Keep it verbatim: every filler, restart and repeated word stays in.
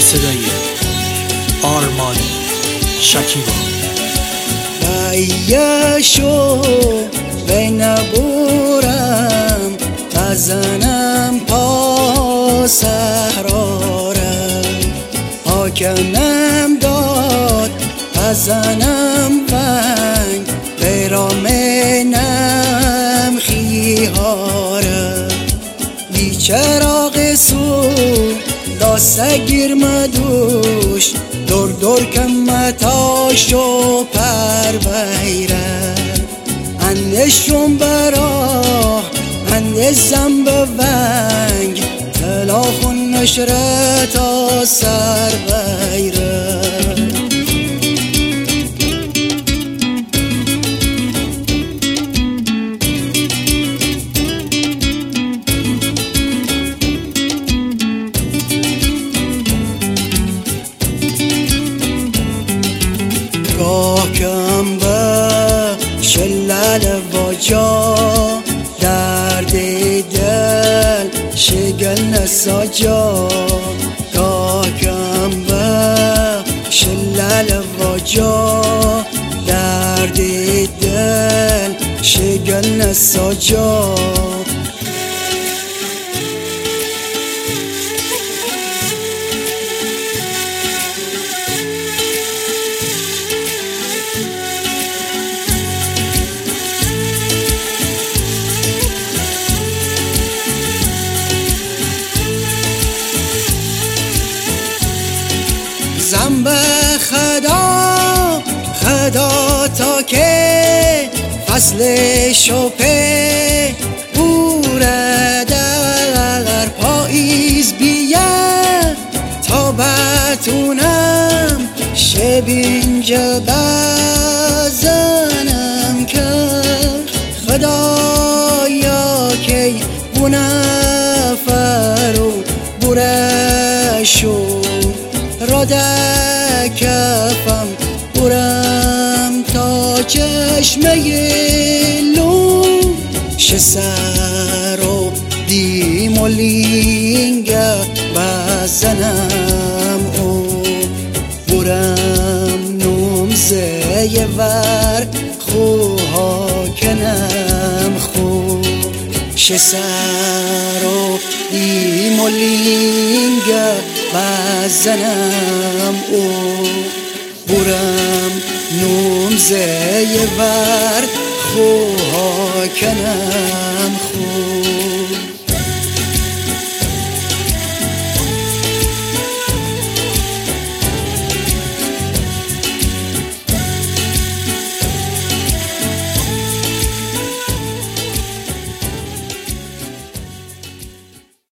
صدای آرمان شکیبا. بیشو بین بورم بزنم پا صحرارم، حاکمم داد بزنم بنگ بیرامنم خیهارم. بی چراغ سو داسته گیرم دوش دور دور کمتاش و پر بیرم. اندشون براه اندزم به ونگ تلاخون نشره تا سر بیرم. گاهم به شلل واجا درد دل شگل نساجا. گاهم به شلل واجا درد دل شگل نساجا. زن به خدا خدا تا که فصل شپه بوره در پاییز بیاد تا بتونم شب اینجا بزنم که خدایا که بونه فرو بوره شو را در کفم برم تا چشمه لو شه سر و دیم و لینگه بزنم او برم نومزه ور خوها کنم خو شه سر و دیم و لینگه بزنم او برم نومزه ور خوها کنم خو.